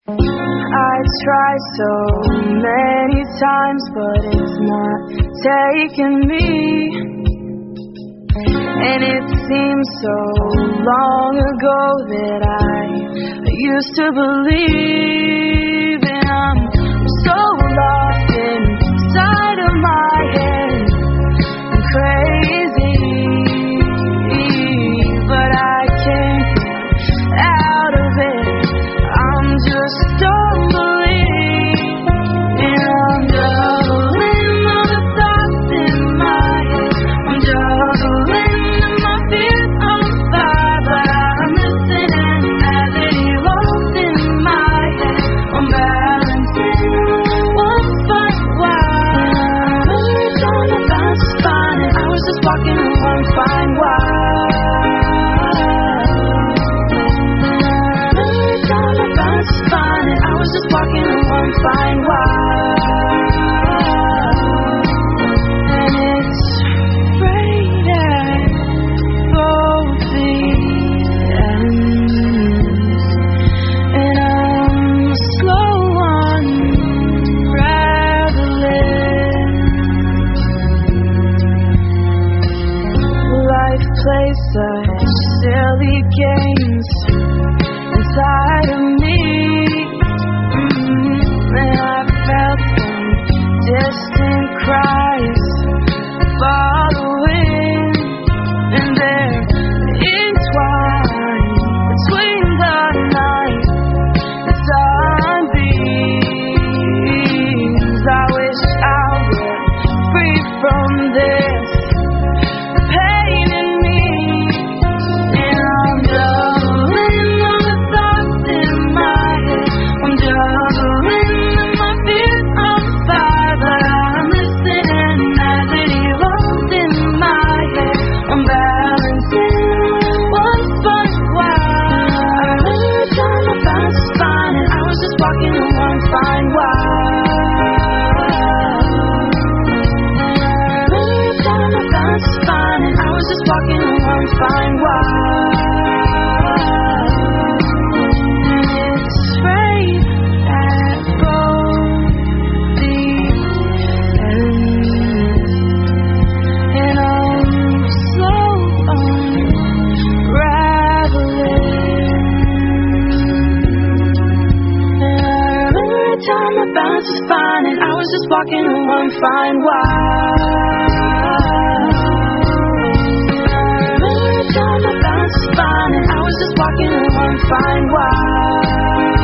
I try so many times, but it's not taking me. And it seems so long ago that I used to believe. And I'm so lost inside of my head. I'm crazy, but I can't get out of it. I'm just stumbling, and I'm juggling all the thoughts in my head. I'm juggling and my fears on fire, but I'm listening as it erupts in my head. I'm balancing one fine wire. I'm really trying to balance this fine, and I was just walking on one fine wire. Fine, and I was just walking on one fine wire, and it's right at both the ends, and I'm slow unraveling. Life plays such silly games inside of me. And I felt some distant cries following, and they're entwined between the night and sunbeams. I wish I were free from this pain in me, and I'm juggling all the thoughts in my head. I'm juggling and my fears on fire, but I'm listening as it erupts in my head. I'm balancing one fine wire. I'm really trying to balance this fine, and I was just walking on one fine wire. I'm really trying to balance this fine, and I was just walking on one fine wire. It's right at both the ends, and I'm slow unraveling. And I remember a time my balance was fine, and I was just walking on one fine wire. I remember a time my balance was fine, and I was just walking on one fine wire.